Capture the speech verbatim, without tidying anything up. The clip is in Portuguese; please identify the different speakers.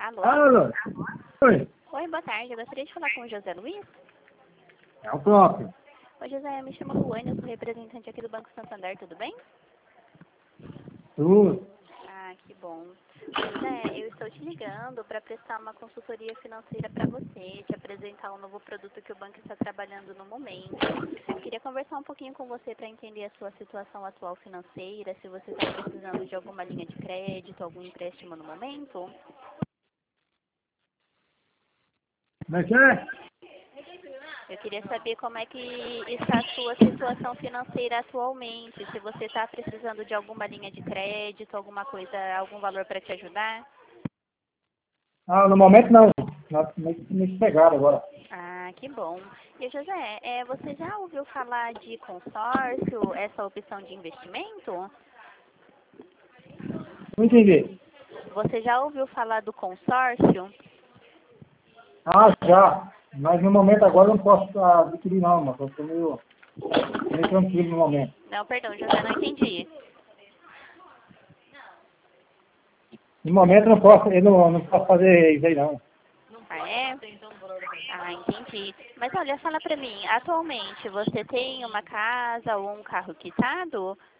Speaker 1: Alô?
Speaker 2: Alô? Oi,
Speaker 1: Oi, boa tarde. Eu gostaria de falar com o José Luiz.
Speaker 2: é o próprio.
Speaker 1: Oi, José, eu me chamo Luane, eu sou representante aqui do Banco Santander, tudo bem?
Speaker 2: Tudo.
Speaker 1: Ah, que bom. José, eu estou te ligando para prestar uma consultoria financeira para você, te apresentar um novo produto que o banco está trabalhando no momento. Queria conversar um pouquinho com você para entender a sua situação atual financeira, se você está precisando de alguma linha de crédito, algum empréstimo no momento.
Speaker 2: Como é que é?
Speaker 1: Eu queria saber como é que está a sua situação financeira atualmente, se você está precisando de alguma linha de crédito, alguma coisa, algum valor para te ajudar.
Speaker 2: Ah, no momento não. Nós me, me pegaram agora.
Speaker 1: Ah, que bom. E José, é, você já ouviu falar de consórcio, essa opção de investimento?
Speaker 2: Não entendi.
Speaker 1: Você já ouviu falar do consórcio?
Speaker 2: Ah, já. Mas no momento agora eu não posso ah, adquirir não, mas eu estou meio, meio tranquilo no momento.
Speaker 1: Não, perdão, José, não entendi.
Speaker 2: No momento eu não posso, eu não, não posso fazer isso aí não.
Speaker 1: Ah, é? Ah, entendi. Mas olha, fala pra mim, atualmente você tem uma casa ou um carro quitado?